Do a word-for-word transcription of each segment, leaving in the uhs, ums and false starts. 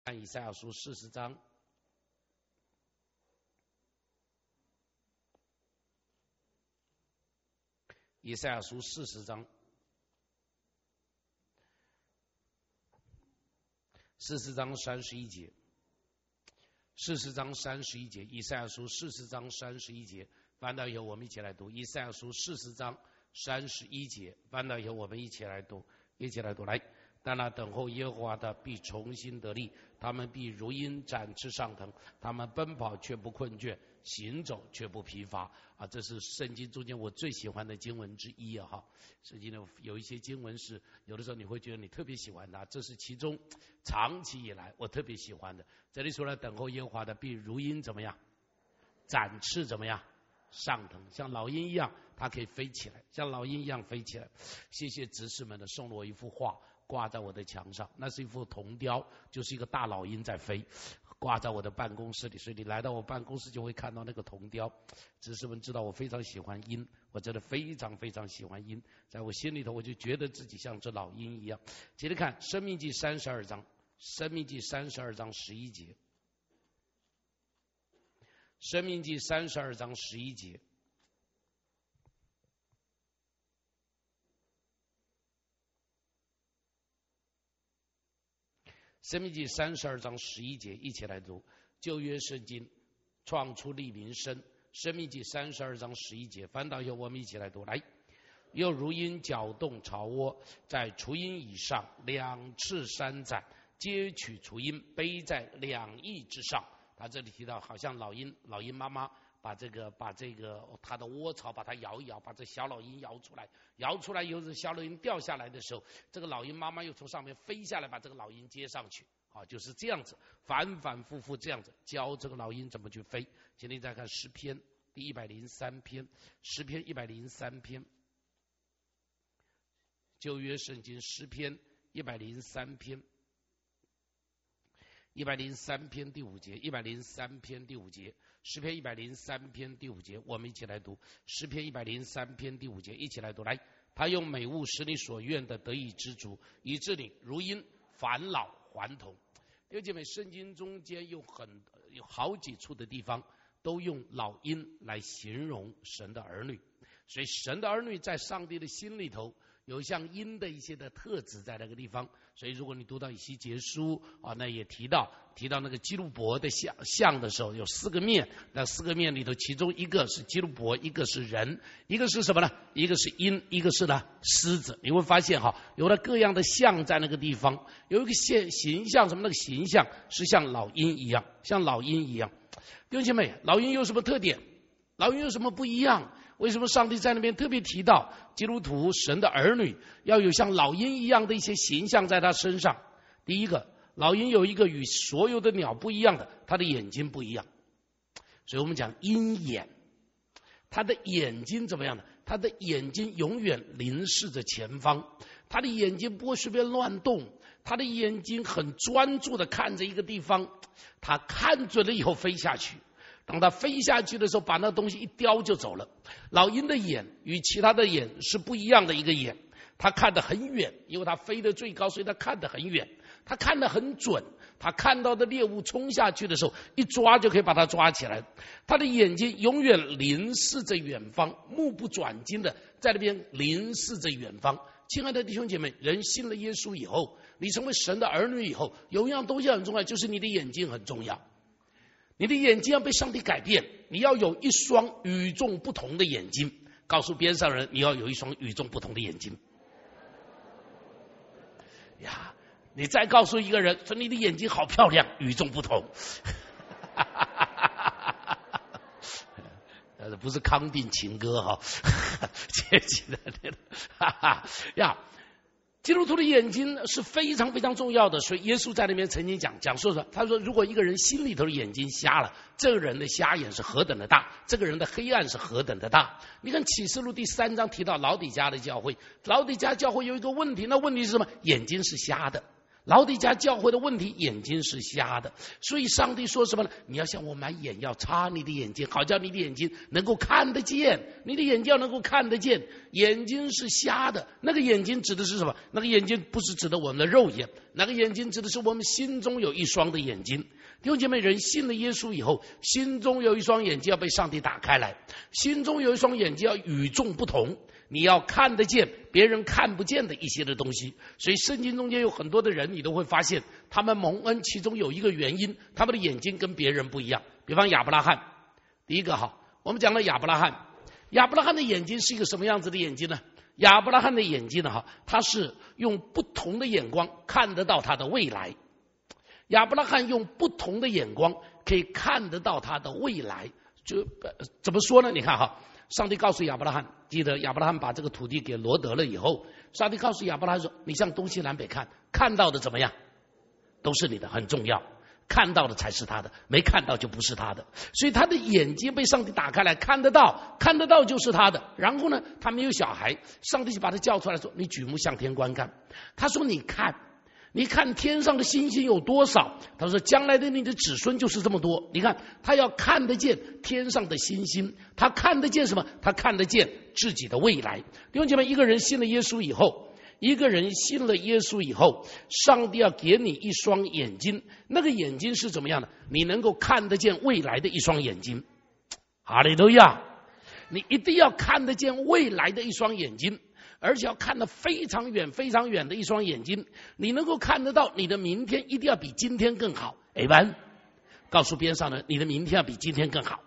以赛亚书四十章，以赛亚书四十章，四十章三十一节，四十章三十一节，以赛亚书四十章三十一节，翻到以后我们一起来读。以赛亚书四十章三十一节，翻到以后我们一起来读，一起来读来。但那等候耶和华的必重新得力，他们必如鹰展翅上腾，他们奔跑却不困倦，行走却不疲乏。啊，这是圣经中间我最喜欢的经文之一啊！哈，圣经呢有一些经文是有的时候你会觉得你特别喜欢它，这是其中长期以来我特别喜欢的。这里说了，等候耶和华的必如鹰怎么样？展翅怎么样？上腾，像老鹰一样，它可以飞起来，像老鹰一样飞起来。谢谢执事们的送了我一幅画。挂在我的墙上，那是一幅铜雕，就是一个大老鹰在飞，挂在我的办公室里。所以你来到我办公室就会看到那个铜雕。执事们知道我非常喜欢鹰，我真的非常非常喜欢鹰，在我心里头我就觉得自己像只老鹰一样。接着看《申命记》三十二章，《申命记》三十二章十一节，《申命记》三十二章十一节。申命记三十二章十一节，一起来读。旧约圣经创出利民生。申命记三十二章十一节，翻到以后我们一起来读。来，又如鹰搅动巢窝，在雏鹰以上，两翅扇展，接取雏鹰，背在两翼之上。他这里提到，好像老鹰，老鹰妈妈把这个把这个它的窝巢把它摇一摇，把这小老鹰摇出来，摇出来以后，小老鹰掉下来的时候，这个老鹰妈妈又从上面飞下来，把这个老鹰接上去。啊，就是这样子，反反复复这样子教这个老鹰怎么去飞。今天再看诗篇第一百零三篇，诗篇一百零三篇，旧约圣经诗篇一百零三篇。一百零三篇第五节，一百零三篇第五节，诗篇一百零三篇第五节，我们一起来读。诗篇一百零三篇第五节，一起来读。来，他用美物使你所愿的得以知足，以致你如鹰返老还童。弟兄姐妹，圣经中间有很有好几处的地方都用老鹰来形容神的儿女，所以神的儿女在上帝的心里头有像鹰的一些的特质在那个地方。所以如果你读到以西结书啊，那也提到提到那个基路伯的像像的时候，有四个面，那四个面里头其中一个是基路伯，一个是人，一个是什么呢？一个是鹰，一个是呢狮子。你会发现哈，有了各样的像在那个地方，有一个现形象，什么那个形象是像老鹰一样，像老鹰一样。弟兄姐妹，老鹰有什么特点？老鹰有什么不一样？为什么上帝在那边特别提到基督徒神的儿女要有像老鹰一样的一些形象在他身上？第一个，老鹰有一个与所有的鸟不一样的，它的眼睛不一样，所以我们讲鹰眼。它的眼睛怎么样呢？它的眼睛永远凝视着前方，它的眼睛不会随便乱动，它的眼睛很专注的看着一个地方，它看准了以后飞下去。当他飞下去的时候，把那东西一叼就走了。老鹰的眼与其他的眼是不一样的一个眼，他看得很远，因为他飞得最高，所以他看得很远，他看得很准。他看到的猎物冲下去的时候，一抓就可以把它抓起来。他的眼睛永远凝视着远方，目不转睛的在那边凝视着远方。亲爱的弟兄姐妹，人信了耶稣以后，你成为神的儿女以后，有一样东西很重要，就是你的眼睛很重要。你的眼睛要被上帝改变，你要有一双与众不同的眼睛。告诉边上人，你要有一双与众不同的眼睛。呀，你再告诉一个人说你的眼睛好漂亮，与众不同。呃，不是康定情歌哈，切记的，哈哈呀。基督徒的眼睛是非常非常重要的，所以耶稣在那边曾经讲讲说说，他说如果一个人心里头的眼睛瞎了，这个人的瞎眼是何等的大，这个人的黑暗是何等的大。你看启示录第三章提到老底嘉的教会，老底嘉教会有一个问题，那问题是什么？眼睛是瞎的。 老底嘉教会的问题，眼睛是瞎的，所以上帝说什么呢？你要向我买眼药，擦你的眼睛，好叫你的眼睛能够看得见，你的眼睛要能够看得见。眼睛是瞎的，那个眼睛指的是什么？那个眼睛不是指的我们的肉眼，那个眼睛指的是我们心中有一双的眼睛。弟兄姐妹，人信了耶稣以后，心中有一双眼睛要被上帝打开来，心中有一双眼睛要与众不同，你要看得见别人看不见的一些的东西。所以圣经中间有很多的人，你都会发现他们蒙恩，其中有一个原因，他们的眼睛跟别人不一样。比方亚伯拉罕，第一个哈，我们讲了亚伯拉罕，亚伯拉罕的眼睛是一个什么样子的眼睛呢？亚伯拉罕的眼睛呢，哈，他是用不同的眼光看得到他的未来。亚伯拉罕用不同的眼光可以看得到他的未来。就怎么说呢？你看哈，上帝告诉亚伯拉罕，记得亚伯拉罕把这个土地给罗得了以后，上帝告诉亚伯拉罕说，你向东西南北看，看到的怎么样都是你的，很重要，看到的才是他的，没看到就不是他的。所以他的眼睛被上帝打开来，看得到，看得到就是他的。然后呢，他没有小孩，上帝就把他叫出来说，你举目向天观看。他说你看，你看天上的星星有多少？他说将来的你的子孙就是这么多。你看他要看得见天上的星星，他看得见什么？他看得见自己的未来。弟兄姐妹，一个人信了耶稣以后，一个人信了耶稣以后，上帝要给你一双眼睛，那个眼睛是怎么样的？你能够看得见未来的一双眼睛。哈利路亚！你一定要看得见未来的一双眼睛，而且要看得非常远非常远的一双眼睛，你能够看得到你的明天一定要比今天更好。Amen。告诉边上的，你的明天要比今天更好。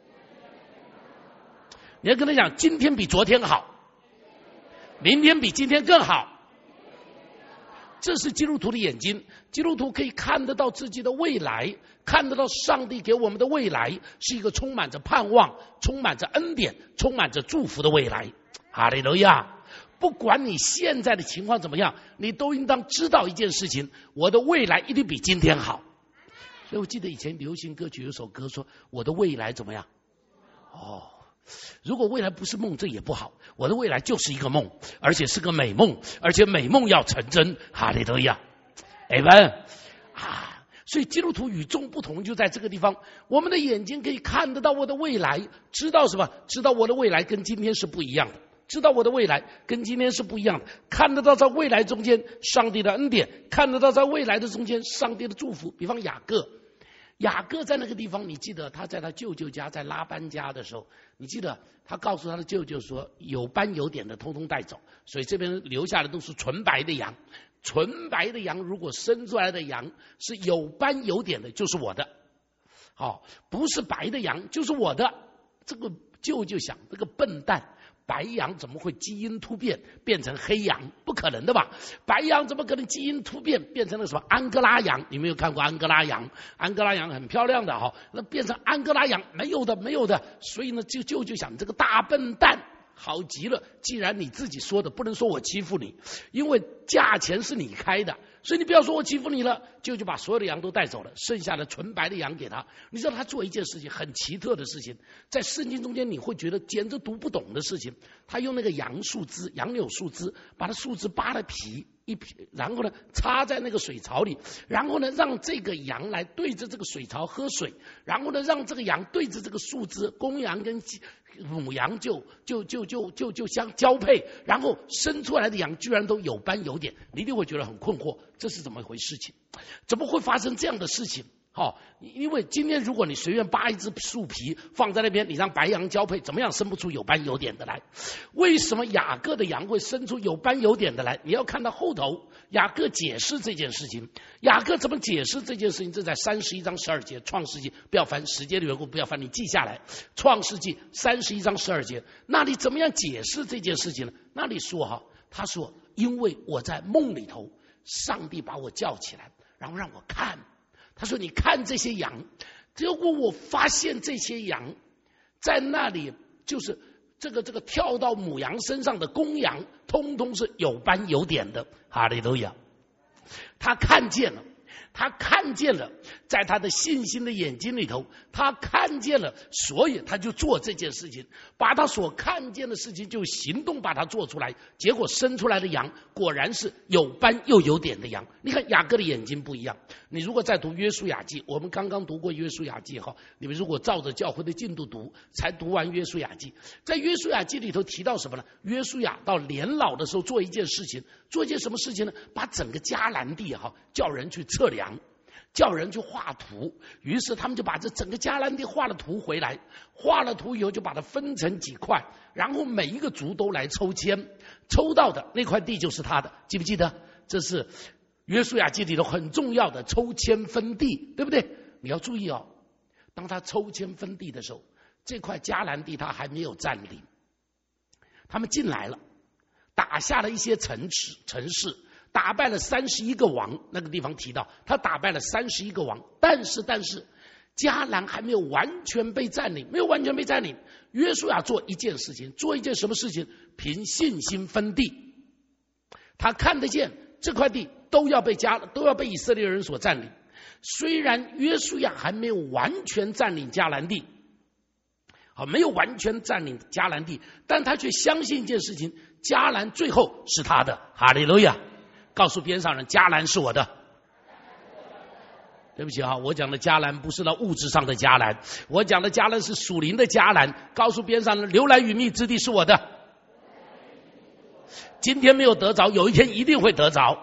你要跟他讲，今天比昨天好，明天比今天更好。这是基督徒的眼睛，基督徒可以看得到自己的未来，看得到上帝给我们的未来是一个充满着盼望、充满着恩典、充满着祝福的未来。哈利路亚！不管你现在的情况怎么样，你都应当知道一件事情，我的未来一定比今天好。所以我记得以前流行歌曲有首歌说，我的未来怎么样？哦，如果未来不是梦，这也不好。我的未来就是一个梦，而且是个美梦，而且美梦要成真。哈利路亚！阿们啊！所以基督徒与众不同就在这个地方，我们的眼睛可以看得到我的未来，知道什么？知道我的未来跟今天是不一样的，知道我的未来跟今天是不一样的，看得到在未来中间上帝的恩典，看得到在未来的中间上帝的祝福。比方雅各，雅各在那个地方，你记得他在他舅舅家，在拉班家的时候，你记得他告诉他的舅舅说，有斑有点的通通带走，所以这边留下的都是纯白的羊。纯白的羊，如果生出来的羊是有斑有点的，就是我的。好，不是白的羊就是我的。这个舅舅想，这个笨蛋，白羊怎么会基因突变变成黑羊？不可能的吧？白羊怎么可能基因突变变成了什么安哥拉羊？你没有看过安哥拉羊？安哥拉羊很漂亮的哈，那变成安哥拉羊没有的，没有的。所以呢，就舅舅想，这个大笨蛋。好极了，既然你自己说的，不能说我欺负你，因为价钱是你开的，所以你不要说我欺负你了。舅舅把所有的羊都带走了，剩下的纯白的羊给他。你知道他做一件事情很奇特的事情，在圣经中间你会觉得简直读不懂的事情。他用那个杨树枝、杨柳树枝，把它树枝扒了皮一皮，然后呢插在那个水槽里，然后呢让这个羊来对着这个水槽喝水，然后呢让这个羊对着这个树枝，公羊跟母羊就就就就就就相交配，然后生出来的羊居然都有斑有点，你一定会觉得很困惑，这是怎么回事情？怎么会发生这样的事情？好、哦，因为今天如果你随便扒一只树皮放在那边，你让白羊交配，怎么样生不出有斑有点的来？为什么雅各的羊会生出有斑有点的来？你要看到后头雅各解释这件事情。雅各怎么解释这件事情？这在三十一章十二节，创世纪不要翻，时间的缘故不要翻，你记下来。创世纪三十一章十二节，那里怎么样解释这件事情呢？那里说哈，他说因为我在梦里头，上帝把我叫起来，然后让我看。他说你看这些羊，结果我发现这些羊在那里，就是这个这个跳到母羊身上的公羊通通是有斑有点的。哈利路亚！他看见了，他看见了在他的信心的眼睛里头，他看见了，所以他就做这件事情，把他所看见的事情就行动把它做出来，结果生出来的羊果然是有斑又有点的羊。你看雅各的眼睛不一样，你如果再读约书亚记，我们刚刚读过约书亚记哈，你们如果照着教会的进度读，才读完约书亚记，在约书亚记里头提到什么呢？约书亚到年老的时候做一件事情，做一件什么事情呢？把整个迦南地哈叫人去测量，叫人去画图，于是他们就把这整个迦南地画了图回来，画了图以后就把它分成几块，然后每一个族都来抽签，抽到的那块地就是他的，记不记得？这是约书亚记里头很重要的抽签分地，对不对？你要注意哦，当他抽签分地的时候，这块迦南地他还没有占领，他们进来了，打下了一些城池城市，打败了三十一个王，那个地方提到他打败了三十一个王，但是但是迦南还没有完全被占领，没有完全被占领。约书亚做一件事情，做一件什么事情？凭信心分地，他看得见这块地都要被迦都要被以色列人所占领。虽然约书亚还没有完全占领迦南地，好，没有完全占领迦南地，但他却相信一件事情：迦南最后是他的。哈利路亚！告诉边上人，迦南是我的。对不起啊，我讲的迦南不是那物质上的迦南，我讲的迦南是属灵的迦南。告诉边上人，流奶与蜜之地是我的。今天没有得着，有一天一定会得着。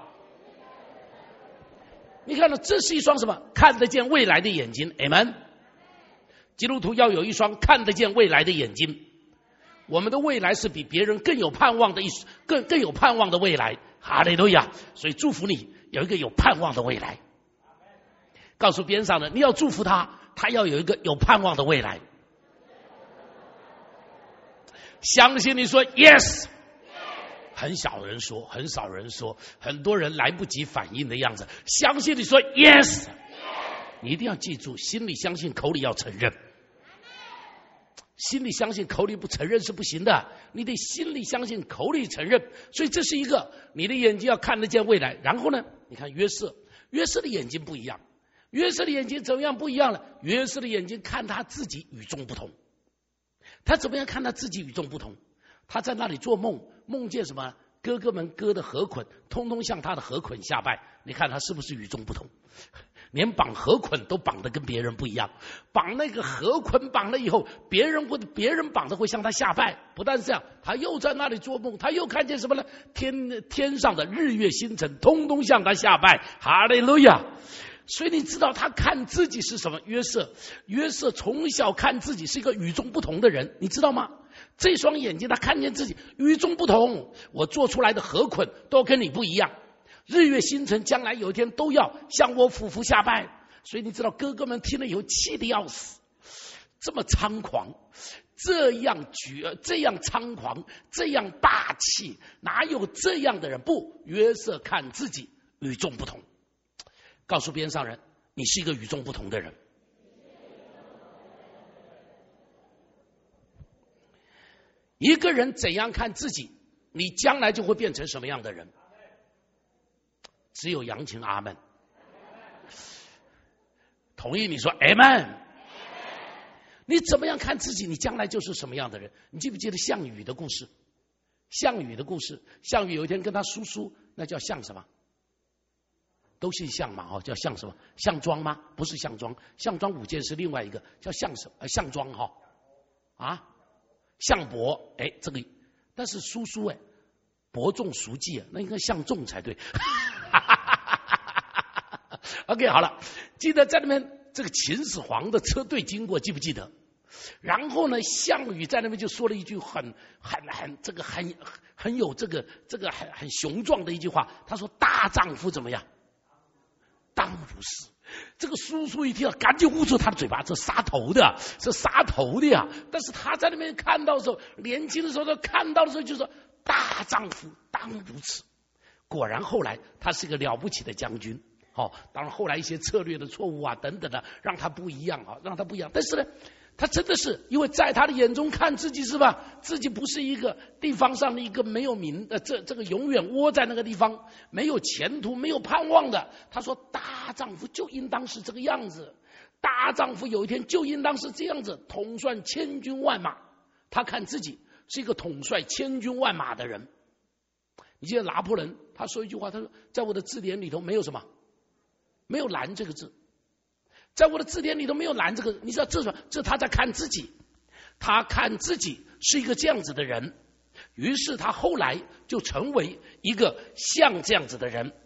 你看到，这是一双什么？看得见未来的眼睛。Amen。基督徒要有一双看得见未来的眼睛。我们的未来是比别人更有盼望的一更更有盼望的未来。哈利路亚！所以祝福你有一个有盼望的未来。告诉边上的，你要祝福他，他要有一个有盼望的未来。相信你说 yes。很少人说，很少人说，很多人来不及反应的样子。相信你说 yes， 你一定要记住，心里相信，口里要承认。心里相信，口里不承认是不行的，你得心里相信，口里承认。所以这是一个，你的眼睛要看得见未来。然后呢，你看约瑟，约瑟的眼睛不一样，约瑟的眼睛怎么样不一样了？约瑟的眼睛看他自己与众不同。他怎么样看他自己与众不同？他在那里做梦，梦见什么？哥哥们割的河捆，通通向他的河捆下拜。你看他是不是与众不同？连绑河捆都绑得跟别人不一样，绑那个河捆绑了以后，别人会别人绑的会向他下拜。不但是这样，他又在那里做梦，他又看见什么呢？天天上的日月星辰通通向他下拜。哈利路亚！所以你知道他看自己是什么？约瑟，约瑟从小看自己是一个与众不同的人，你知道吗？这双眼睛他看见自己与众不同，我做出来的河捆都跟你不一样，日月星辰将来有一天都要向我俯伏下拜。所以你知道哥哥们听了以后气得要死，这么猖狂，这样绝，这样猖狂，这样霸气，哪有这样的人？不，约瑟看自己与众不同。告诉边上人，你是一个与众不同的人。一个人怎样看自己，你将来就会变成什么样的人。只有杨琴阿门。同意你说 Amen。 你怎么样看自己，你将来就是什么样的人。你记不记得项羽的故事？项羽的故事，项羽有一天跟他叔叔，那叫项什么？都姓项嘛，哦，叫项什么？项庄吗？不是项庄，项庄舞剑是另外一个，叫项什么？项庄哈啊，项伯，哎，这个，但是叔叔哎，伯仲叔季啊，那应该项仲才对。OK， 好了，记得在那边这个秦始皇的车队经过，记不记得？然后呢，项羽在那边就说了一句很很很这个很很有这个这个很很雄壮的一句话，他说：“大丈夫怎么样？当如是。”这个叔叔一听，赶紧捂住他的嘴巴，这杀头的，这杀头的呀！但是他在那边看到的时候，年轻的时候他看到的时候就说：“大丈夫当如此。”果然后来他是个了不起的将军。好、哦，当然后来一些策略的错误啊等等的，让他不一样啊，让他不一样。但是呢， 他真的是因为在他的眼中看自己是吧？自己不是一个地方上的一个没有名的，这这个永远窝在那个地方，没有前途、没有盼望的。他说：“大丈夫就应当是这个样子，大丈夫有一天就应当是这样子，统帅千军万马。”他看自己是一个统帅千军万马的人。你记得拿破仑他说一句话，他说：“在我的字典里头没有什么，没有难这个字。”在我的字典里头没有难这个，你知道这是什么？这他在看自己，他看自己是一个这样子的人，于是他后来就成为一个像这样子的人。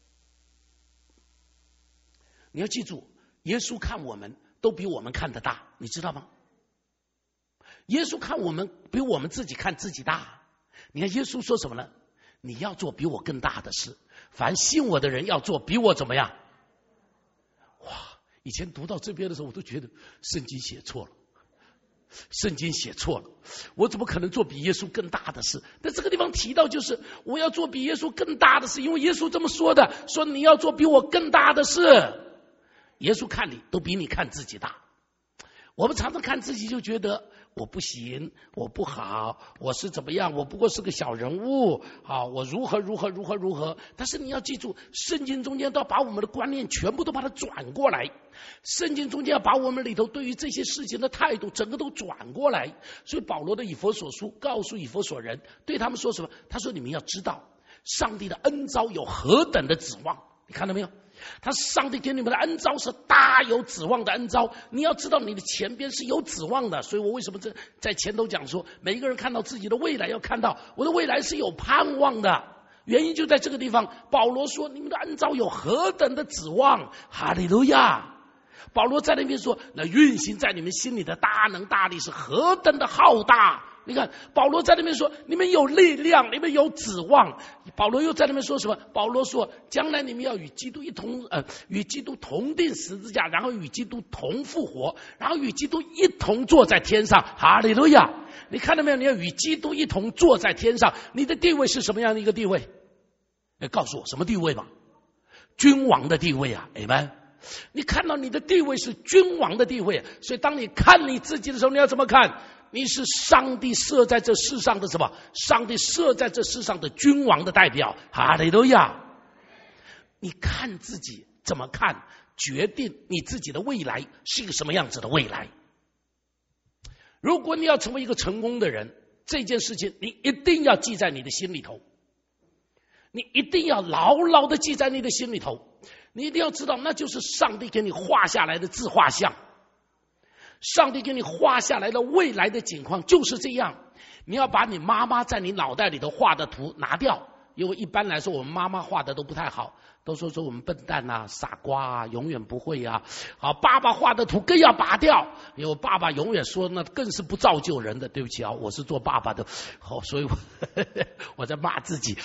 你要记住，耶稣看我们都比我们看得大，你知道吗？耶稣看我们比我们自己看自己大。你看耶稣说什么呢？你要做比我更大的事，凡信我的人要做比我怎么样？哇！以前读到这边的时候，我都觉得圣经写错了，圣经写错了，我怎么可能做比耶稣更大的事？但这个地方提到就是我要做比耶稣更大的事，因为耶稣这么说的，说你要做比我更大的事。耶稣看你都比你看自己大。我们常常看自己就觉得我不行，我不好，我是怎么样，我不过是个小人物啊，我如何如何如何如何。但是你要记住，圣经中间都要把我们的观念全部都把它转过来，圣经中间要把我们里头对于这些事情的态度整个都转过来。所以保罗的以弗所书告诉以弗所人，对他们说什么？他说你们要知道上帝的恩召有何等的指望。你看到没有？他上帝给你们的恩召是大有指望的恩召，你要知道你的前边是有指望的。所以我为什么在在前头讲说，每一个人看到自己的未来，要看到我的未来是有盼望的。原因就在这个地方，保罗说你们的恩召有何等的指望，哈利路亚。保罗在那边说，那运行在你们心里的大能大力是何等的浩大。你看保罗在那边说你们有力量，你们有指望。保罗又在那边说什么？保罗说将来你们要与基督一同呃，与基督同定十字架，然后与基督同复活，然后与基督一同坐在天上。哈利路亚！你看到没有？你要与基督一同坐在天上，你的地位是什么样的一个地位？哎，告诉我什么地位吧？君王的地位啊，阿们。你看到你的地位是君王的地位，所以当你看你自己的时候，你要怎么看？你是上帝设在这世上的什么？上帝设在这世上的君王的代表。哈利路亚！你看自己怎么看，决定你自己的未来是一个什么样子的未来。如果你要成为一个成功的人，这件事情你一定要记在你的心里头，你一定要牢牢的记在你的心里头。你一定要知道，那就是上帝给你画下来的自画像，上帝给你画下来的未来的景况就是这样。你要把你妈妈在你脑袋里头画的图拿掉，因为一般来说我们妈妈画的都不太好，都说说我们笨蛋啊、傻瓜啊、永远不会啊。好，爸爸画的图更要拔掉，因为爸爸永远说那更是不造就人的。对不起啊，我是做爸爸的，好，所以我我在骂自己。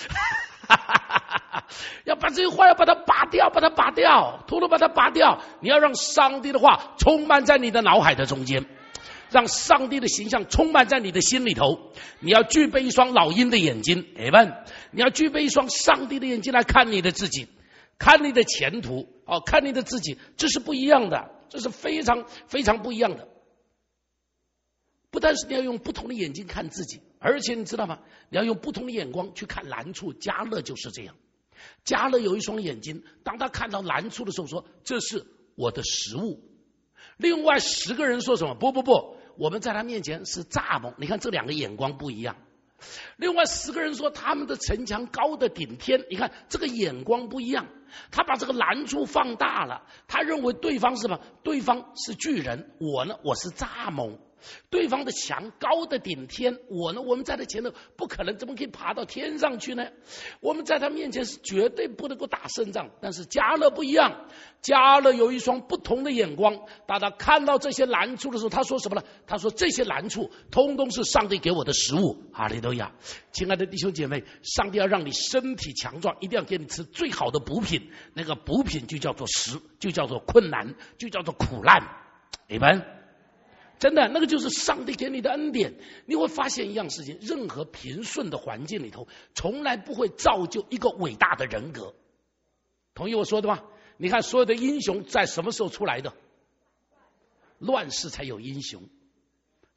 要把这些话要把它拔掉，把它拔掉，统统把它拔掉。你要让上帝的话充满在你的脑海的中间，让上帝的形象充满在你的心里头。你要具备一双老鹰的眼睛，阿们。你要具备一双上帝的眼睛来看你的自己，看你的前途，哦，看你的自己，这是不一样的，这是非常非常不一样的。不但是你要用不同的眼睛看自己，而且你知道吗？你要用不同的眼光去看难处。迦勒就是这样。迦勒有一双眼睛，当他看到难处的时候说，这是我的食物。另外十个人说什么？不不不，我们在他面前是蚱蜢。你看这两个眼光不一样。另外十个人说他们的城墙高的顶天，你看这个眼光不一样。他把这个难处放大了，他认为对方是什么？对方是巨人，我呢，我是蚱蜢。对方的墙高的顶天，我呢，我们在他前头不可能，怎么可以爬到天上去呢？我们在他面前是绝对不能够打胜仗。但是迦勒不一样，迦勒有一双不同的眼光。当他看到这些难处的时候，他说什么呢？他说这些难处通通是上帝给我的食物。哈利路亚！亲爱的弟兄姐妹，上帝要让你身体强壮，一定要给你吃最好的补品，那个补品就叫做食，就叫做困难，就叫做苦难。阿们。真的，那个就是上帝给你的恩典。你会发现一样事情，任何平顺的环境里头，从来不会造就一个伟大的人格。同意我说的吗？你看所有的英雄在什么时候出来的？乱世才有英雄。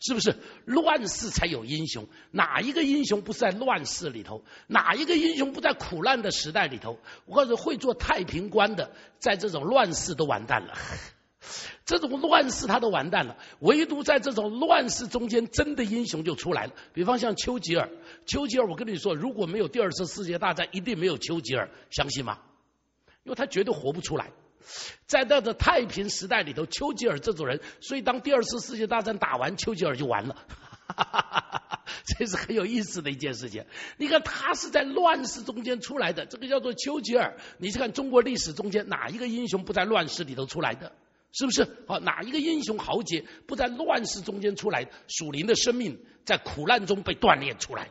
是不是？乱世才有英雄，哪一个英雄不是在乱世里头？哪一个英雄不在苦难的时代里头？或者会做太平官的，在这种乱世都完蛋了。这种乱世他都完蛋了，唯独在这种乱世中间，真的英雄就出来了。比方像丘吉尔，丘吉尔，我跟你说，如果没有第二次世界大战，一定没有丘吉尔，相信吗？因为他绝对活不出来。在那个太平时代里头，丘吉尔这种人，所以当第二次世界大战打完，丘吉尔就完了。这是很有意思的一件事情。你看他是在乱世中间出来的，这个叫做丘吉尔。你去看中国历史中间，哪一个英雄不在乱世里头出来的？是不是？好，哪一个英雄豪杰不在乱世中间出来？属灵的生命在苦难中被锻炼出来。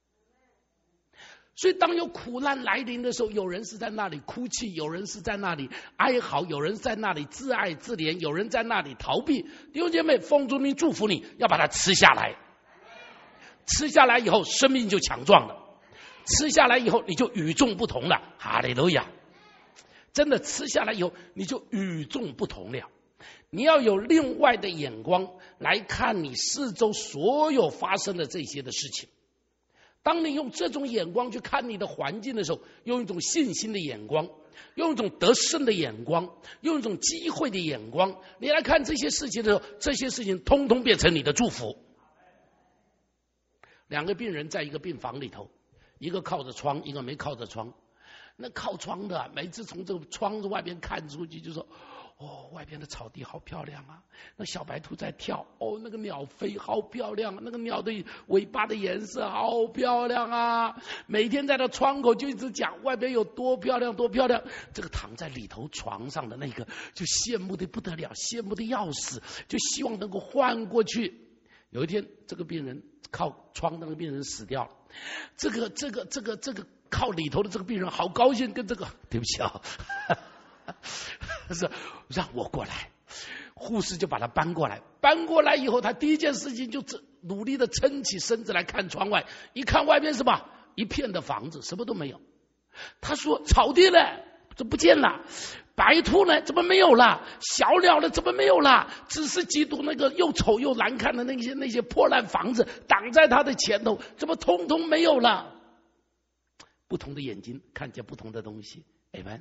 所以当有苦难来临的时候，有人是在那里哭泣，有人是在那里哀嚎，有人在那里自爱自怜，有人在那里逃避。弟兄姐妹，奉主名祝福你，要把它吃下来。吃下来以后，生命就强壮了。吃下来以后，你就与众不同了。哈利路亚！真的吃下来以后，你就与众不同了。你要有另外的眼光来看你四周所有发生的这些的事情。当你用这种眼光去看你的环境的时候，用一种信心的眼光，用一种得胜的眼光，用一种机会的眼光，你来看这些事情的时候，这些事情通通变成你的祝福。两个病人在一个病房里头，一个靠着窗，一个没靠着窗。那靠窗的每次从这个窗子外边看出去就说，哦，外边的草地好漂亮啊，那小白兔在跳，哦，那个鸟飞好漂亮，那个鸟的尾巴的颜色好漂亮啊，每天在那窗口就一直讲外边有多漂亮多漂亮。这个躺在里头床上的那个就羡慕的不得了，羡慕的要死，就希望能够换过去。有一天这个病人靠窗的那个病人死掉了，这个这个这个这个靠里头的这个病人好高兴，跟这个对不起啊，是让我过来，护士就把他搬过来，搬过来以后，他第一件事情就努力的撑起身子来看窗外，一看外面什么一片的房子，什么都没有。他说草地呢怎么不见了？白兔呢怎么没有了？小鸟呢怎么没有了？只是几堵那个又丑又难看的那些那些破烂房子挡在他的前头，怎么通通没有了？不同的眼睛看见不同的东西。Amen。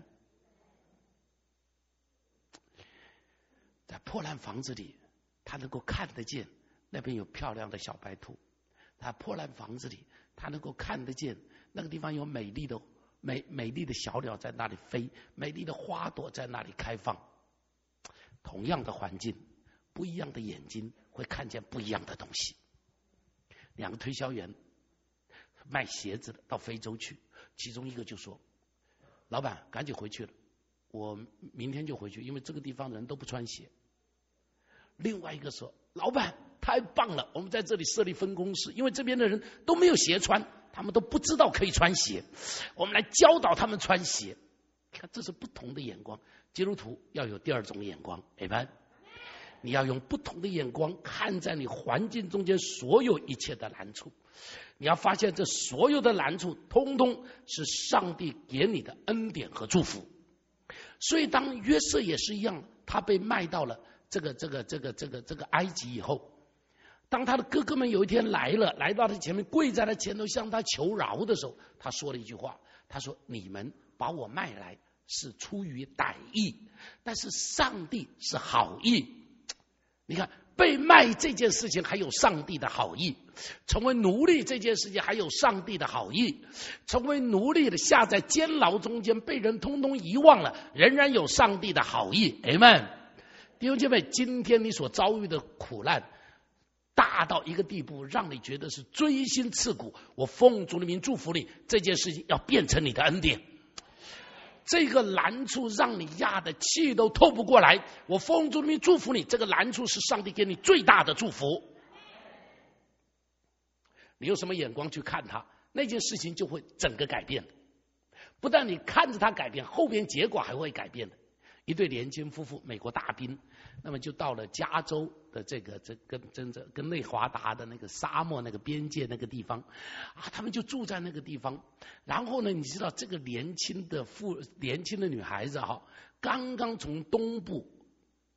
在破烂房子里，他能够看得见那边有漂亮的小白兔；在破烂房子里，他能够看得见那个地方有美丽的美美丽的小鸟在那里飞，美丽的花朵在那里开放。同样的环境，不一样的眼睛会看见不一样的东西。两个推销员卖鞋子的到非洲去，其中一个就说：“老板，赶紧回去了，我明天就回去，因为这个地方人都不穿鞋。”另外一个说：“老板，太棒了，我们在这里设立分公司，因为这边的人都没有鞋穿，他们都不知道可以穿鞋，我们来教导他们穿鞋。”看，这是不同的眼光。基督徒要有第二种眼光，明白？你要用不同的眼光看在你环境中间所有一切的难处，你要发现这所有的难处通通是上帝给你的恩典和祝福。所以当约瑟也是一样，他被卖到了这个这个这个这个这个埃及以后，当他的哥哥们有一天来了，来到他前面，跪在他前头向他求饶的时候，他说了一句话，他说：“你们把我卖来是出于歹意，但是上帝是好意。”你看，被卖这件事情还有上帝的好意，成为奴隶这件事情还有上帝的好意，成为奴隶的下在监牢中间被人通通遗忘了，仍然有上帝的好意。 Amen。 弟兄姐妹，今天你所遭遇的苦难大到一个地步，让你觉得是锥心刺骨，我奉主的名祝福你，这件事情要变成你的恩典。这个难处让你压得气都透不过来，我奉主的名祝福你，这个难处是上帝给你最大的祝福。你用什么眼光去看它，那件事情就会整个改变。不但你看着它改变，后边结果还会改变的。一对年轻夫妇，美国大兵，那么就到了加州的这个这跟跟着跟内华达的那个沙漠那个边界那个地方啊，他们就住在那个地方。然后呢，你知道这个年轻的妇年轻的女孩子哈，刚刚从东部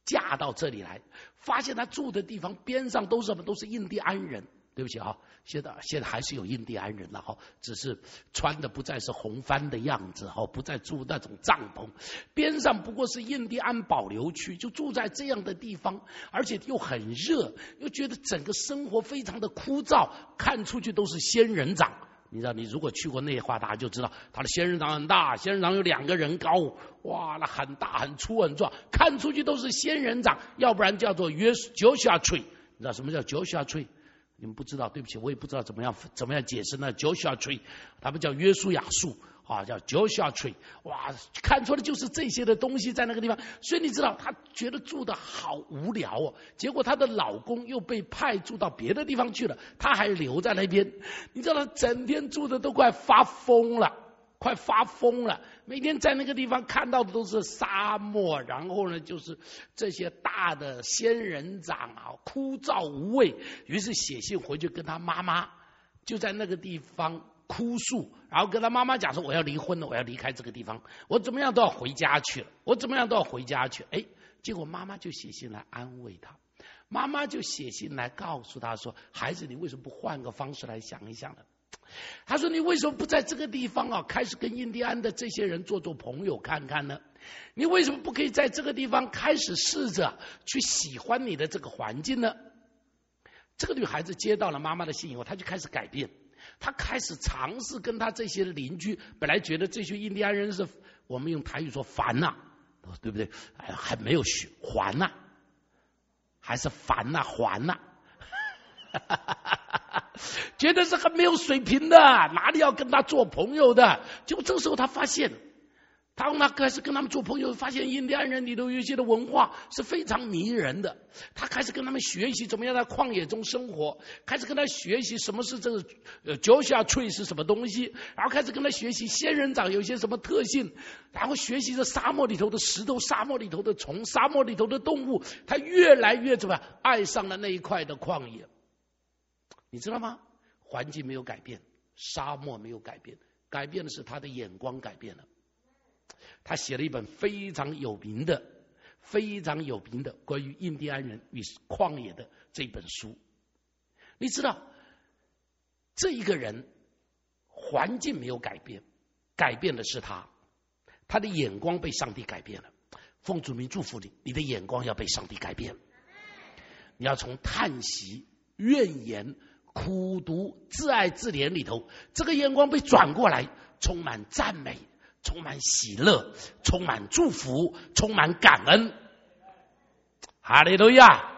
嫁到这里来，发现他住的地方边上都是什么？都是印第安人。对不起啊，现在现在还是有印第安人了哈，只是穿的不再是红帆的样子哈，不再住那种帐篷，边上不过是印第安保留区，就住在这样的地方，而且又很热，又觉得整个生活非常的枯燥，看出去都是仙人掌。你知道，你如果去过内华达就知道，它的仙人掌很大，仙人掌有两个人高，哇，那很大很粗很壮，看出去都是仙人掌，要不然叫做约Joshua tree。你知道什么叫Joshua tree？你们不知道，对不起，我也不知道怎么样怎么样解释呢。Joshua tree， 他们叫约书亚树啊，叫 Joshua tree， 哇，看出来就是这些的东西在那个地方，所以你知道，他觉得住的好无聊哦。结果她的老公又被派驻到别的地方去了，她还留在那边。你知道，她整天住的都快发疯了。快发疯了，每天在那个地方看到的都是沙漠，然后呢就是这些大的仙人掌啊，枯燥无味。于是写信回去跟他妈妈，就在那个地方哭诉，然后跟他妈妈讲说：“我要离婚了，我要离开这个地方，我怎么样都要回家去了，我怎么样都要回家去。”哎，结果妈妈就写信来安慰他，妈妈就写信来告诉他说：“孩子，你为什么不换个方式来想一想呢？”他说：“你为什么不在这个地方啊，开始跟印第安的这些人做做朋友看看呢？你为什么不可以在这个地方开始试着去喜欢你的这个环境呢？”这个女孩子接到了妈妈的信以后，她就开始改变，她开始尝试跟她这些邻居，本来觉得这些印第安人是我们用台语说烦呐、啊，对不对？哎，还没有学还呐、啊，还是烦呐、啊，还呐、啊。觉得是很没有水平的，哪里要跟他做朋友的？结果这个时候他发现，当他开始跟他们做朋友，发现印第安人里头有一些的文化是非常迷人的。他开始跟他们学习怎么样在旷野中生活，开始跟他学习什么是这个呃Joshua tree是什么东西，然后开始跟他学习仙人掌有一些什么特性，然后学习这沙漠里头的石头、沙漠里头的虫、沙漠里头的动物。他越来越怎么爱上了那一块的旷野。你知道吗？环境没有改变，沙漠没有改变，改变的是他的眼光改变了。他写了一本非常有名的、非常有名的关于印第安人与旷野的这本书。你知道，这一个人环境没有改变，改变的是他，他的眼光被上帝改变了。奉主名祝福你，你的眼光要被上帝改变，你要从叹息、怨言、苦读、自爱自怜里头，这个眼光被转过来，充满赞美，充满喜乐，充满祝福，充满感恩。哈利路亚！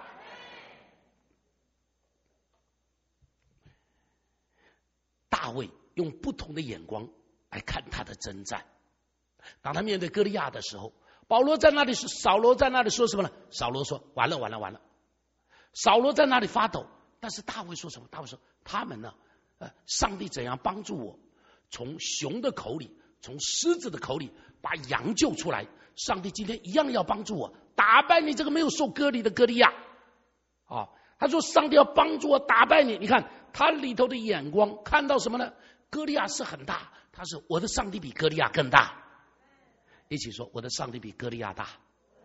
大卫用不同的眼光来看他的征战。当他面对歌利亚的时候，保罗在那里，扫罗在那里说什么呢？扫罗说：“完了，完了，完了。”扫罗在那里发抖。但是大卫说什么？大卫说：“他们呢？呃，上帝怎样帮助我，从熊的口里，从狮子的口里把羊救出来？上帝今天一样要帮助我，打败你这个没有受割礼的歌利亚。”啊，他说：“上帝要帮助我打败你。”你看他里头的眼光看到什么呢？歌利亚是很大，他说：“我的上帝比歌利亚更大。”一起说：“我的上帝比歌利亚大。”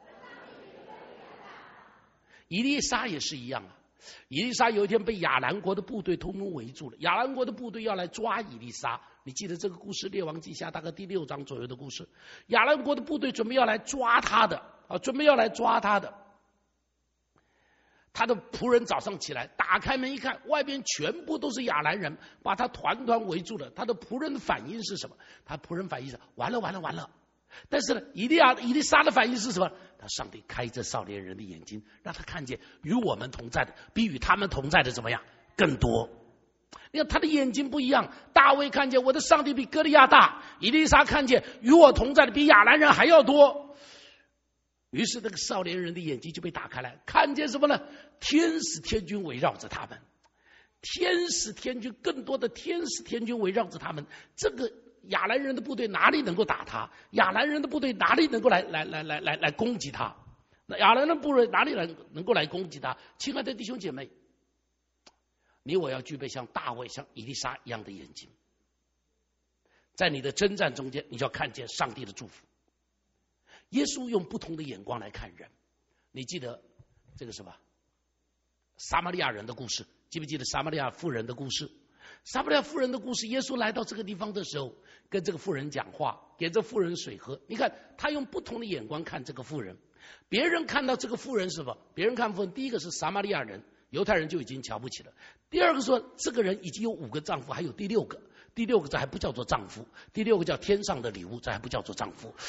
以利沙也是一样啊。以利沙有一天被亚兰国的部队通通围住了，亚兰国的部队要来抓以利沙。你记得这个故事，《列王记下》大概第六章左右的故事。亚兰国的部队准备要来抓他的啊，准备要来抓他的。他的仆人早上起来，打开门一看，外边全部都是亚兰人，把他团团围住了。他的仆人的反应是什么？他仆人反应是：完了，完了，完了。但是呢，以利亚、以利沙的反应是什么？他上帝开着少年人的眼睛，让他看见与我们同在的比与他们同在的怎么样更多。你看他的眼睛不一样，大卫看见我的上帝比歌利亚大，以利沙看见与我同在的比亚兰人还要多。于是那个少年人的眼睛就被打开来，看见什么呢？天使天军围绕着他们，天使天军，更多的天使天军围绕着他们。这个亚兰人的部队哪里能够打他？亚兰人的部队哪里能够来来来来来来攻击他？那亚兰人的部队哪里能能够来攻击他？亲爱的弟兄姐妹，你我要具备像大卫、像以利沙一样的眼睛，在你的征战中间，你就要看见上帝的祝福。耶稣用不同的眼光来看人。 你记得这个什么撒玛利亚人的故事？记不记得撒玛利亚妇人的故事？撒玛利亚妇人的故事，耶稣来到这个地方的时候，跟这个妇人讲话，给这妇人水喝。你看他用不同的眼光看这个妇人，别人看到这个妇人是什么？别人看妇人，第一个是撒玛利亚人，犹太人就已经瞧不起了。第二个说这个人已经有五个丈夫，还有第六个，第六个这还不叫做丈夫，第六个叫天上的礼物，这还不叫做丈夫。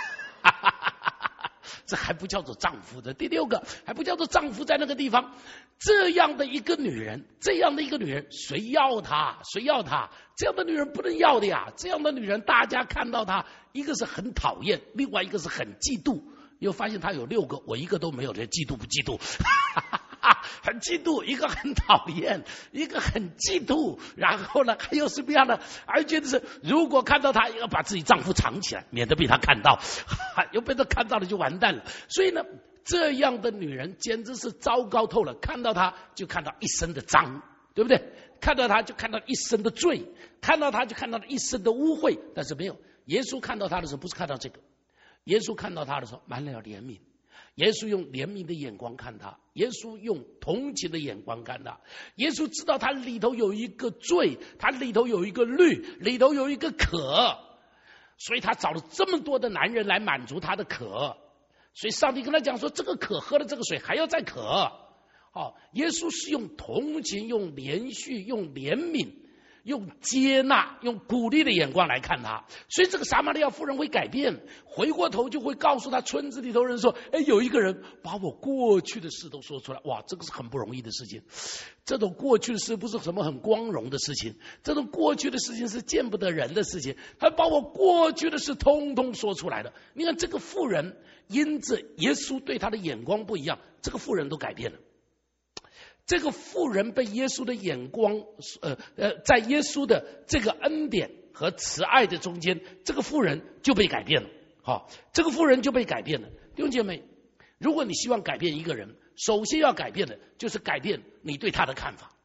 这还不叫做丈夫的，第六个还不叫做丈夫，在那个地方，这样的一个女人，这样的一个女人，谁要她？谁要她？这样的女人不能要的呀！这样的女人，大家看到她，一个是很讨厌，另外一个是很嫉妒。又发现她有六个，我一个都没有，这嫉妒不嫉妒？很嫉妒，一个很讨厌，一个很嫉妒，然后呢，还有什么样的？而且是，如果看到她，要把自己丈夫藏起来，免得被她看到，又被她看到了就完蛋了。所以呢，这样的女人简直是糟糕透了。看到她就看到一身的脏，对不对？看到她就看到一身的罪，看到她就看到了一身的污秽。但是没有，耶稣看到她的时候，不是看到这个，耶稣看到她的时候，满了怜悯。耶稣用怜悯的眼光看他，耶稣用同情的眼光看他，耶稣知道他里头有一个罪，他里头有一个律，里头有一个渴，所以他找了这么多的男人来满足他的渴。所以上帝跟他讲说，这个渴喝了这个水还要再渴。哦，耶稣是用同情，用连续，用怜悯，用接纳，用鼓励的眼光来看他。所以这个撒玛利亚妇人会改变，回过头就会告诉他村子里头人说，哎，有一个人把我过去的事都说出来。哇，这个是很不容易的事情，这种过去的事不是什么很光荣的事情，这种过去的事情是见不得人的事情，他把我过去的事通通说出来的。你看这个妇人，因着耶稣对他的眼光不一样，这个妇人都改变了。这个妇人被耶稣的眼光，呃呃，在耶稣的这个恩典和慈爱的中间，这个妇人就被改变了。好，这个妇人就被改变了。弟兄姐妹，如果你希望改变一个人，首先要改变的就是改变你对他的看法。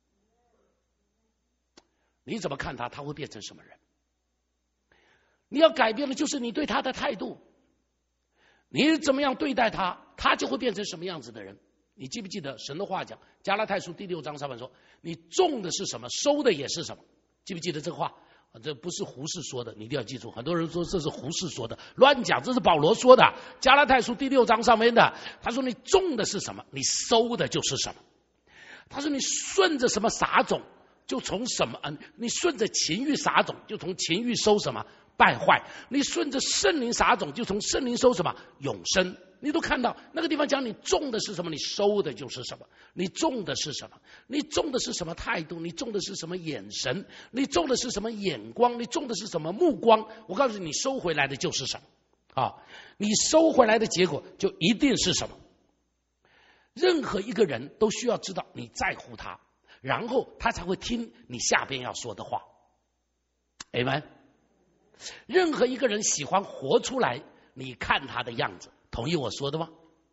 你怎么看他，他会变成什么人？你要改变的就是你对他的态度。你怎么样对待他，他就会变成什么样子的人。你记不记得神的话讲，加拉太书第六章上面说，你种的是什么，收的也是什么。记不记得这个话？这不是胡适说的，你一定要记住。很多人说这是胡适说的，乱讲，这是保罗说的。加拉太书第六章上面的，他说你种的是什么，你收的就是什么。他说你顺着什么撒种，就从什么，你顺着情欲撒种，就从情欲收什么败坏；你顺着圣灵撒种，就从圣灵收什么永生。你都看到那个地方讲，你种的是什么，你收的就是什么。你种的是什么，你种的是什么态度，你种的是什么眼神，你种的是什么眼光，你种的是什么目光，我告诉你，你收回来的就是什么啊！你收回来的结果就一定是什么。任何一个人都需要知道你在乎他，然后他才会听你下边要说的话。Amen。任何一个人喜欢活出来你看他的样子，同意我说的吗？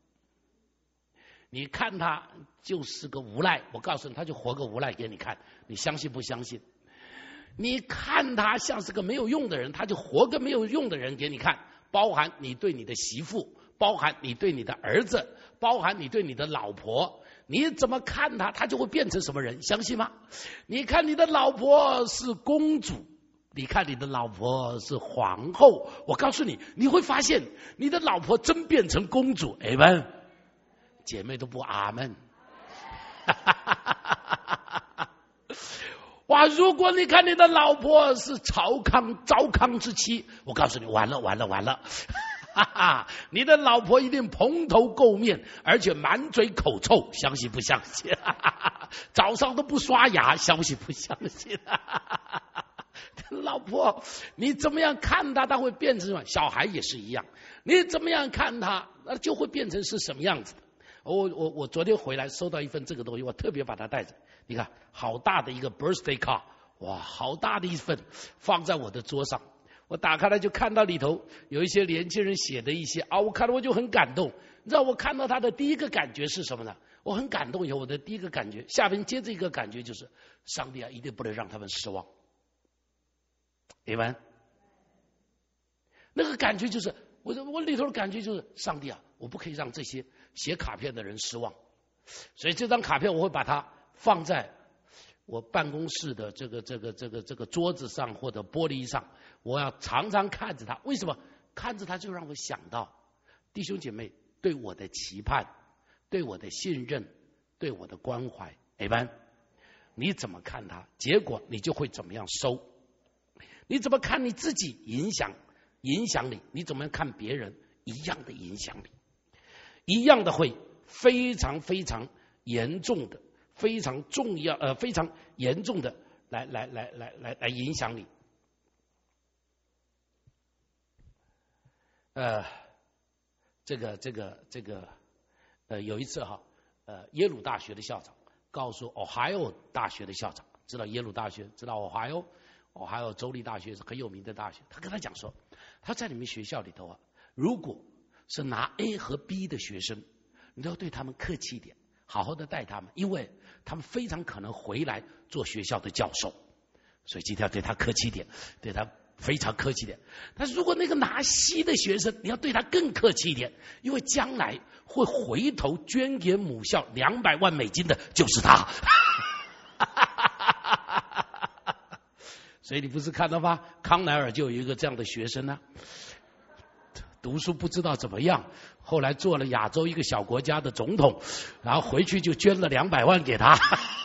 你看他就是个无赖，我告诉你，他就活个无赖给你看，你相信不相信？你看他像是个没有用的人，他就活个没有用的人给你看，包含你对你的媳妇，包含你对你的儿子，包含你对你的老婆，你怎么看他，他就会变成什么人，相信吗？你看你的老婆是公主，你看你的老婆是皇后，我告诉你，你会发现你的老婆真变成公主。阿们，姐妹都不阿们。哇！如果你看你的老婆是朝康糟糠之妻，我告诉你，完了完了完了。哈哈，你的老婆一定蓬头垢面，而且满嘴口臭，相信不相信？哈哈，早上都不刷牙，相信不相信？哈哈，老婆，你怎么样看他，他会变成什么？小孩也是一样，你怎么样看他，那就会变成是什么样子的。我我我昨天回来收到一份这个东西，我特别把它带着。你看，好大的一个 birthday card， 哇，好大的一份，放在我的桌上。我打开来就看到里头有一些年轻人写的一些啊，我看了我就很感动。你知道我看到他的第一个感觉是什么呢？我很感动以后，我的第一个感觉，下边接着一个感觉就是，上帝啊，一定不能让他们失望。明白？那个感觉就是，我我里头的感觉就是，上帝啊，我不可以让这些写卡片的人失望。所以这张卡片我会把它放在我办公室的这个这个这个这个桌子上或者玻璃上，我要常常看着它。为什么？看着它就让我想到弟兄姐妹对我的期盼，对我的信任，对我的关怀。Amen。你怎么看它，结果你就会怎么样收。你怎么看你自己，影响影响你，你怎么样看别人，一样的影响你，一样的会非常非常严重的，非常重要呃非常严重的来来来来来来影响你。呃，这个这个这个呃有一次哈，呃耶鲁大学的校长告诉 Ohio 大学的校长，知道耶鲁大学，知道 Ohio Ohio 州立大学是很有名的大学，他跟他讲说，他在你们学校里头啊，如果是拿 A 和 B 的学生，你都要对他们客气一点，好好的待他们，因为他们非常可能回来做学校的教授，所以今天要对他客气一点，对他非常客气一点。但是如果那个拿 C 的学生，你要对他更客气一点，因为将来会回头捐给母校两百万美金的就是他。所以你不是看到吗？康奈尔就有一个这样的学生呢、啊，读书不知道怎么样，后来做了亚洲一个小国家的总统，然后回去就捐了两百万给他。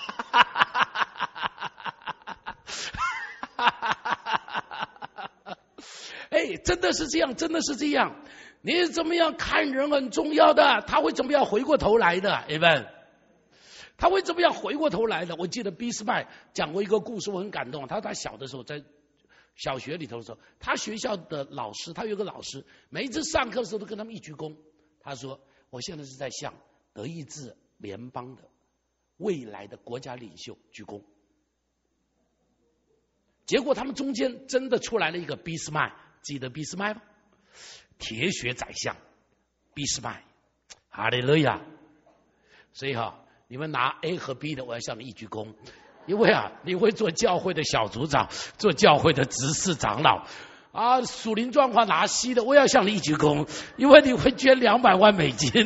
哎，真的是这样，真的是这样。你怎么样看人很重要的，他会怎么样回过头来的 ，Amen。他会怎么样回过头来的？我记得俾斯麦讲过一个故事，我很感动。他他小的时候在小学里头的时候，他学校的老师，他有个老师，每一次上课的时候都跟他们一鞠躬。他说：“我现在是在向德意志联邦的未来的国家领袖鞠躬。”结果他们中间真的出来了一个俾斯麦，记得俾斯麦吗？铁血宰相俾斯麦，哈利路亚！所以哈。你们拿 A 和 B 的，我要向你一鞠躬，因为啊，你会做教会的小组长，做教会的执事长老啊。属灵状况拿 C 的，我要向你一鞠躬，因为你会捐两百万美金。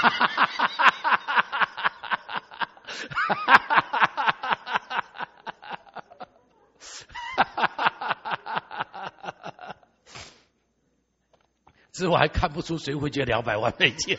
之后还看不出谁会捐两百万美金。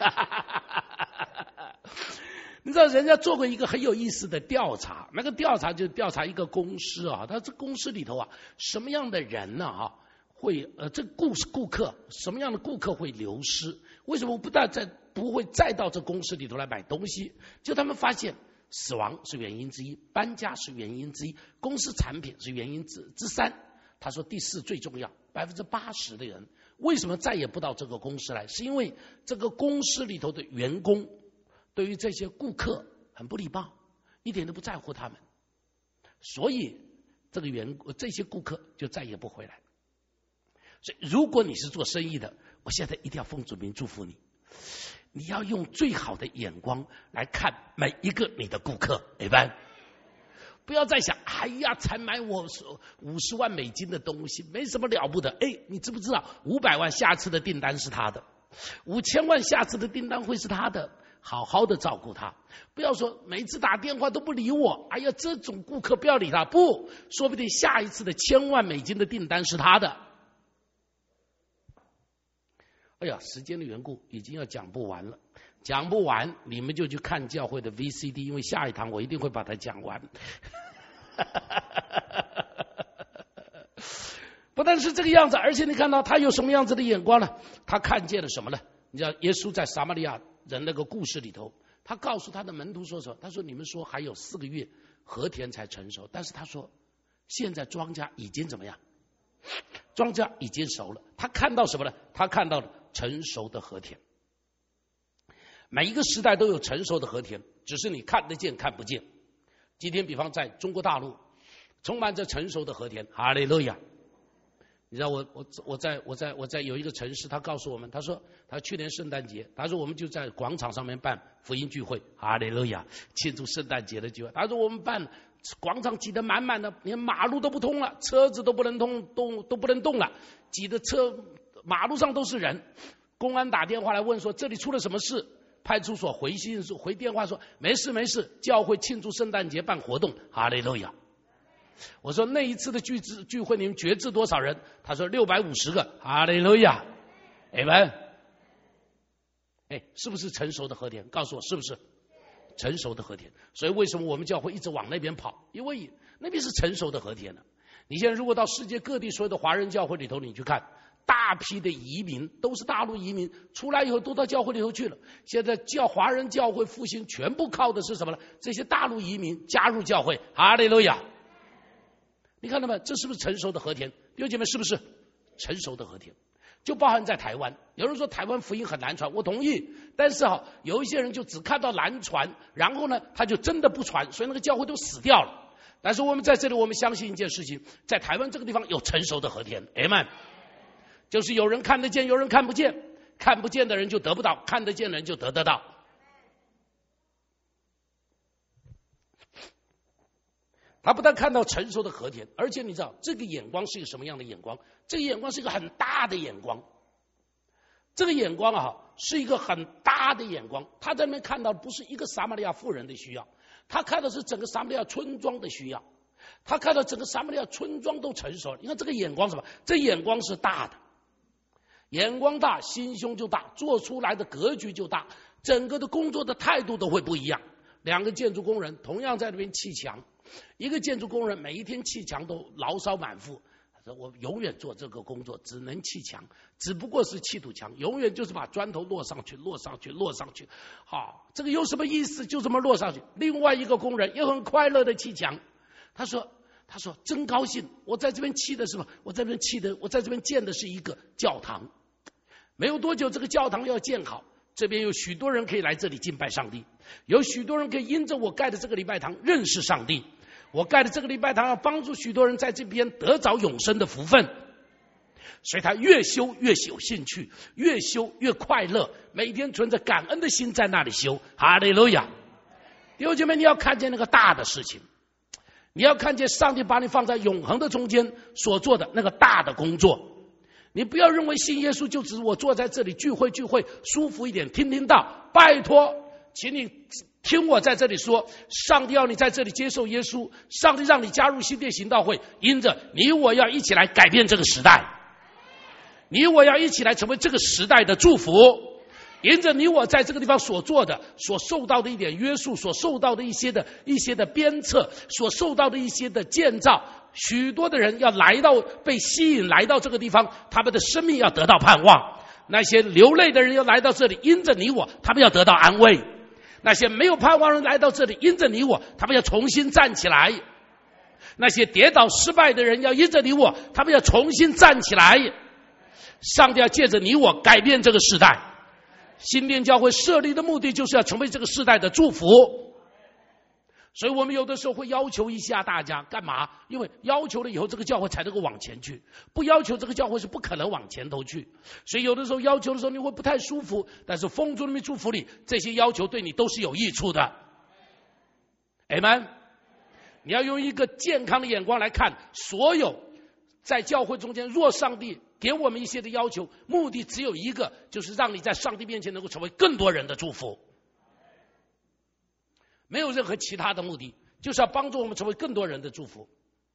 你知道人家做过一个很有意思的调查，那个调查就调查一个公司啊，他这公司里头啊，什么样的人呢啊会呃这顾顾客什么样的顾客会流失？为什么不但在不会再到这公司里头来买东西？就他们发现死亡是原因之一，搬家是原因之一，公司产品是原因之之三。他说第四最重要，百分之八十的人为什么再也不到这个公司来？是因为这个公司里头的员工。对于这些顾客很不礼貌，一点都不在乎他们，所以这个员这些顾客就再也不回来。所以如果你是做生意的，我现在一定要奉主名祝福你，你要用最好的眼光来看每一个你的顾客，明白？不要再想，哎呀，才买我五十万美金的东西，没什么了不得。哎，你知不知道五百万下次的订单是他的，五千万下次的订单会是他的。好好的照顾他，不要说每次打电话都不理我，哎呀，这种顾客不要理他，不，说不定下一次的千万美金的订单是他的。哎呀，时间的缘故，已经要讲不完了，讲不完你们就去看教会的 V C D， 因为下一堂我一定会把它讲完。不但是这个样子，而且你看到他有什么样子的眼光呢？他看见了什么呢？你知道耶稣在撒玛利亚人那个故事里头，他告诉他的门徒说什么？他说：“你们说还有四个月禾田才成熟，但是他说现在庄稼已经怎么样？庄稼已经熟了。”他看到什么呢？他看到了成熟的禾田。每一个时代都有成熟的禾田，只是你看得见看不见。今天比方在中国大陆，充满着成熟的禾田，哈利路亚。你知道我我我在我在我在有一个城市，他告诉我们，他说他去年圣诞节，他说我们就在广场上面办福音聚会，哈利路亚，庆祝圣诞节的聚会。他说我们办广场挤得满满的，连马路都不通了，车子都不能通动都不能动了，挤的车马路上都是人。公安打电话来问说这里出了什么事？ 派出所回信说回电话说没事没事，教会庆祝圣诞节办活动，哈利路亚。我说那一次的聚聚聚会你们决志多少人？他说六百五十个，哈利路亚，阿们。哎，是不是成熟的和田？告诉我是不是成熟的和田？所以为什么我们教会一直往那边跑？因为那边是成熟的和田呢。你现在如果到世界各地所有的华人教会里头，你去看，大批的移民都是大陆移民出来以后都到教会里头去了。现在教华人教会复兴全部靠的是什么呢？这些大陆移民加入教会，哈利路亚。你看到没？这是不是成熟的和田？弟兄姐妹，是不是成熟的和田？就包含在台湾。有人说台湾福音很难传，我同意，但是哈，有一些人就只看到难传，然后呢他就真的不传，所以那个教会都死掉了。但是我们在这里，我们相信一件事情，在台湾这个地方有成熟的和田，阿们。就是有人看得见，有人看不见，看不见的人就得不到，看得见的人就得得到。他不但看到成熟的和田，而且你知道这个眼光是一个什么样的眼光？这个眼光是一个很大的眼光。这个眼光啊，是一个很大的眼光。他在那边看到不是一个撒玛利亚妇人的需要，他看的是整个撒玛利亚村庄的需要。他看到整个撒玛利亚村庄都成熟了。你看这个眼光是什么？这眼光是大的，眼光大，心胸就大，做出来的格局就大，整个的工作的态度都会不一样。两个建筑工人同样在那边砌墙。一个建筑工人每一天砌墙都牢骚满腹，他说我永远做这个工作只能砌墙，只不过是砌堵墙，永远就是把砖头落上去落上去落上去，好，这个有什么意思？就这么落上去。另外一个工人也很快乐的砌墙，他说他说真高兴，我在这边砌的是什么？我在这边砌的我在这边建的是一个教堂，没有多久这个教堂要建好，这边有许多人可以来这里敬拜上帝，有许多人可以因着我盖的这个礼拜堂认识上帝，我盖的这个礼拜堂要帮助许多人在这边得着永生的福分，所以他越修越有兴趣，越修越快乐，每天存着感恩的心在那里修，哈利路亚。弟兄姐妹，你要看见那个大的事情，你要看见上帝把你放在永恒的中间所做的那个大的工作。你不要认为信耶稣就只是我坐在这里聚会聚会舒服一点听听到，拜托请你听我在这里说，上帝要你在这里接受耶稣，上帝让你加入新店行道会，因着你我要一起来改变这个时代，你我要一起来成为这个时代的祝福，因着你我在这个地方所做的所受到的一点约束，所受到的一些的一些的鞭策，所受到的一些的建造，许多的人要来到被吸引来到这个地方，他们的生命要得到盼望，那些流泪的人要来到这里，因着你我他们要得到安慰，那些没有盼望人来到这里，因着你我他们要重新站起来，那些跌倒失败的人要因着你我他们要重新站起来，上帝要借着你我改变这个时代。新店教会设立的目的就是要成为这个时代的祝福，所以我们有的时候会要求一下大家干嘛？因为要求了以后这个教会才能够往前去，不要求这个教会是不可能往前头去，所以有的时候要求的时候你会不太舒服，但是奉主的祝福里这些要求对你都是有益处的，阿们。你要用一个健康的眼光来看所有在教会中间，若上帝给我们一些的要求，目的只有一个，就是让你在上帝面前能够成为更多人的祝福，没有任何其他的目的，就是要帮助我们成为更多人的祝福。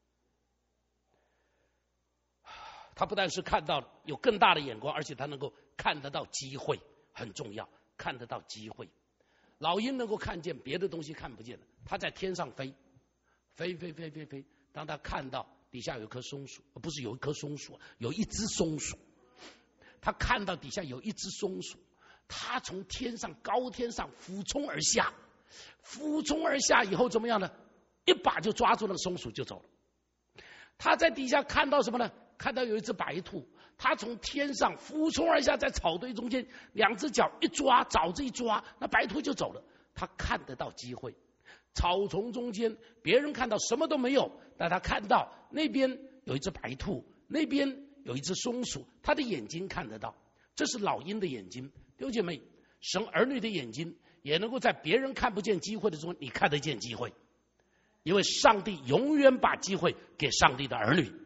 他不但是看到有更大的眼光，而且他能够看得到机会，很重要，看得到机会。老鹰能够看见别的东西看不见的，他在天上飞飞飞飞飞飞，当他看到底下有一棵松鼠，不是有一棵松鼠，有一只松鼠，他看到底下有一只松鼠，他从天上高天上俯冲而下，俯冲而下以后怎么样呢？一把就抓住那个松鼠就走了。他在底下看到什么呢？看到有一只白兔，他从天上俯冲而下，在草堆中间两只脚一抓，爪子一抓，那白兔就走了。他看得到机会，草丛中间别人看到什么都没有，但他看到那边有一只白兔，那边有一只松鼠，他的眼睛看得到，这是老鹰的眼睛。弟兄姐妹，神儿女的眼睛也能够在别人看不见机会的时候，你看得见机会，因为上帝永远把机会给上帝的儿女。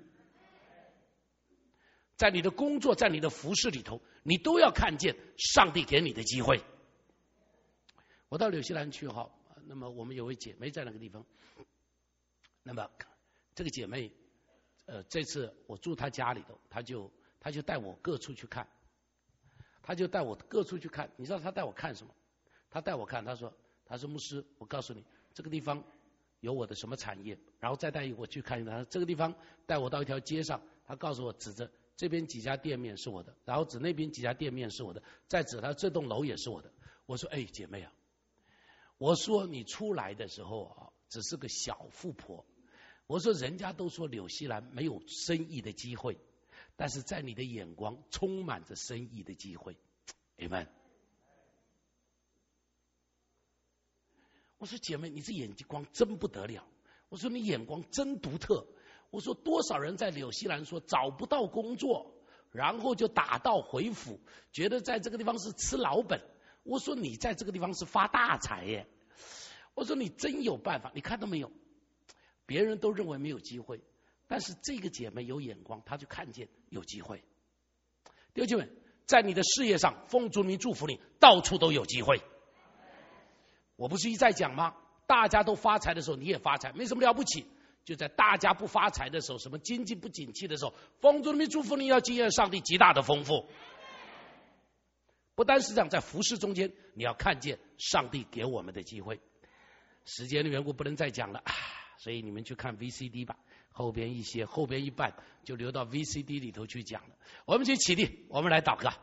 在你的工作，在你的服事里头，你都要看见上帝给你的机会。 我到纽西兰去哈，那么我们有位姐妹在那个地方，那么这个姐妹，呃，这次我住她家里头，她就她就带我各处去看，她就带我各处去看。你知道她带我看什么？她带我看，她说，她说牧师，我告诉你，这个地方有我的什么产业，然后再带我去看一看。这个地方带我到一条街上，她告诉我指着这边几家店面是我的，然后指那边几家店面是我的，再指她这栋楼也是我的。我说，哎，姐妹啊，我说你出来的时候啊，只是个小富婆。我说人家都说纽西兰没有生意的机会，但是在你的眼光充满着生意的机会。Amen。我说姐妹，你这眼光真不得了。我说你眼光真独特。我说多少人在纽西兰说找不到工作，然后就打道回府，觉得在这个地方是吃老本。我说你在这个地方是发大财耶。我说你真有办法。你看到没有？别人都认为没有机会，但是这个姐妹有眼光，她就看见有机会。弟兄姐妹，在你的事业上，奉主名祝福你，到处都有机会。我不是一再讲吗？大家都发财的时候，你也发财，没什么了不起。就在大家不发财的时候，什么经济不景气的时候，奉主名祝福你，要经验上帝极大的丰富。不单是这样，在服事中间，你要看见上帝给我们的机会。时间的缘故，不能再讲了，所以你们去看 V C D 吧，后边一些，后边一半就留到 V C D 里头去讲了。我们先起立，我们来祷告。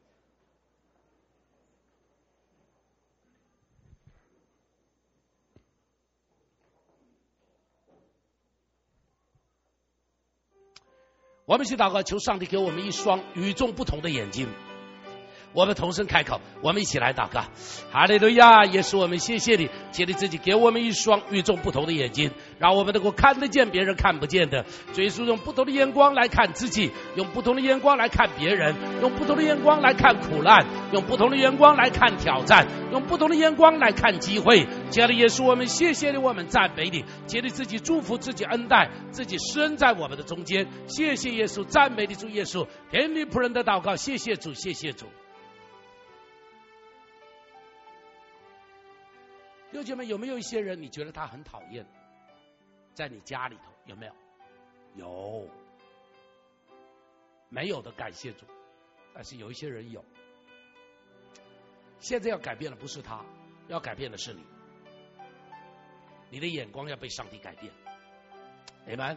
我们去祷告，求上帝给我们一双与众不同的眼睛。我们同声开口，我们一起来祷告。哈利路亚！也是我们谢谢你，谢你自己给我们一双与众不同的眼睛，让我们能够看得见别人看不见的。耶稣用不同的眼光来看自己，用不同的眼光来看别人，用不同的眼光来看苦难，用不同的眼光来看挑战，用不同的眼光来看机会。亲爱的耶稣，我们谢谢你，我们赞美你，谢你自己祝福自己恩待自己施恩在我们的中间。谢谢耶稣，赞美你主耶稣，听你仆人的祷告。谢谢主，谢谢主。弟兄姐妹，有没有一些人你觉得他很讨厌？在你家里头有没有？有。没有的感谢主，但是有一些人有。现在要改变的不是他，要改变的是你。你的眼光要被上帝改变。Amen。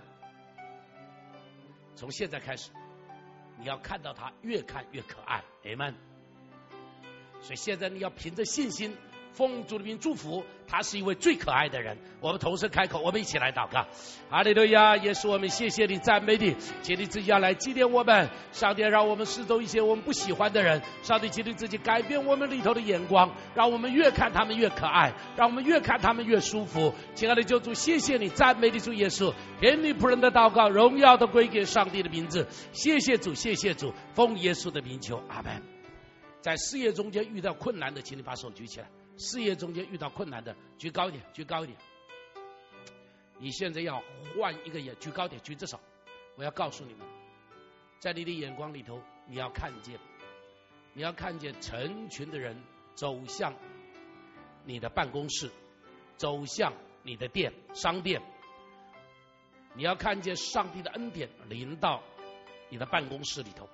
从现在开始，你要看到他越看越可爱。Amen。所以现在你要凭着信心，奉主的名祝福，他是一位最可爱的人。我们同声开口，我们一起来祷告。哈利路亚！也是我们谢谢你，赞美你，请你自己要来纪念我们。上帝让我们视走一些我们不喜欢的人，上帝请你自己改变我们里头的眼光，让我们越看他们越可爱，让我们越看他们越舒服。亲爱的救主，谢谢你，赞美你主耶稣，听你仆人的祷告，荣耀都归给上帝的名字。谢谢主，谢谢主，奉耶稣的名求，阿们。在事业中间遇到困难的，请你把手举起来。事业中间遇到困难的，举高一点，举高一点。你现在要换一个眼，举高点，举着手。我要告诉你们，在你的眼光里头，你要看见，你要看见成群的人走向你的办公室，走向你的店、商店。你要看见上帝的恩典临到你的办公室里头。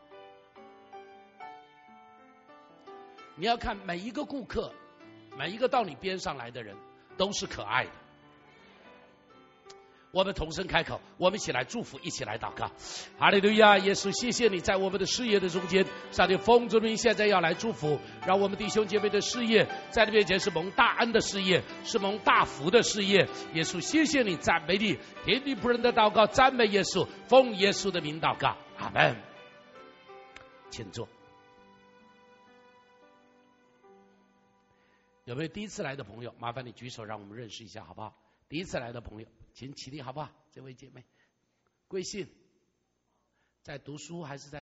你要看每一个顾客，每一个到你边上来的人都是可爱的。我们同声开口，我们一起来祝福，一起来祷告。哈利路亚！耶稣，谢谢你在我们的事业的中间，上帝奉主名现在要来祝福，让我们弟兄姐妹的事业在你面前是蒙大恩的事业，是蒙大福的事业。耶稣，谢谢你，赞美你，听你仆人的祷告，赞美耶稣，奉耶稣的名祷告，阿们。请坐。有没有第一次来的朋友？麻烦你举手，让我们认识一下，好不好？第一次来的朋友，请起立，好不好？这位姐妹，贵姓？在读书还是在？